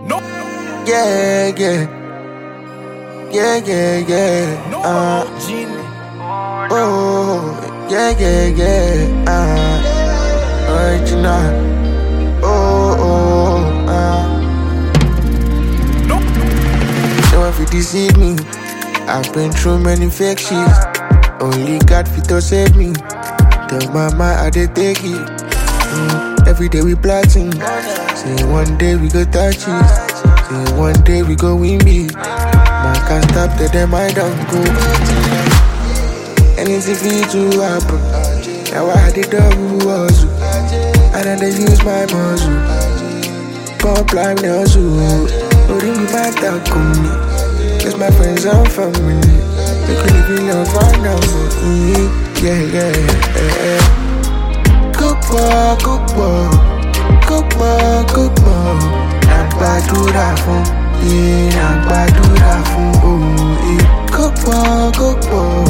No. Yeah, yeah. Yeah, yeah, yeah. Oh, yeah, yeah, yeah. Original. No. No one fit deceive me. I've been through many fake shit. Only God fit to save me. Tell mama I dey take it. Every day we plotting. Say one day we go touch it. Say one day we go win big. Man can't stop till them I don't go. Anything fit to happen. Now I did double hustle. And then they use my muscle. Pop live the hustle. No ring me back that come me. It's my friends and family. You can live in love right now. Yeah, yeah, yeah. Cookbook. Nàgbàdúrà fún, nàgbàdúrà fún òye. Cookbook.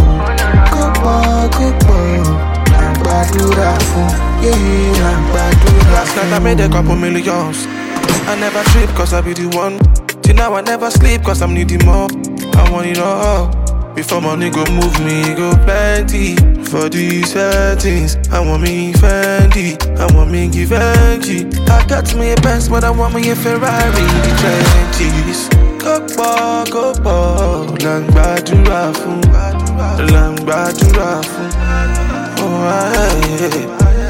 Nàgbàdúrà fún, nàgbàdúrà Last night I made a couple millions. I never trip cause I be the one. Till now I never sleep cause I'm needing more. I want it all. Before money go move me, go plenty. For these settings, I want me Fendi, I want me Givenchy. I got me a Benz, but I want me a Ferrari, the 20s. Cookbook, Nàgbàdúrà fún, nàgbàdúrà fún. Oh, yeah.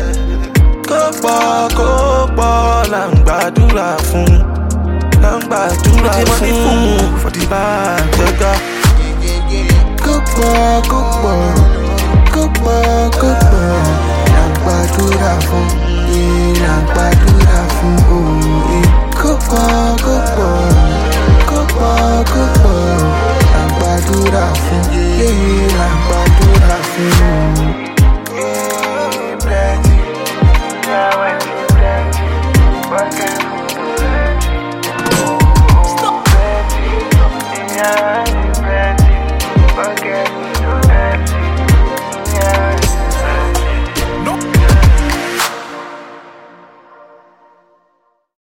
Cookbook, Nàgbàdúrà fún, nàgbàdúrà fún. For the bag, Cookbook. Nàgbàdúrà fún, nàgbàdúrà fún òye.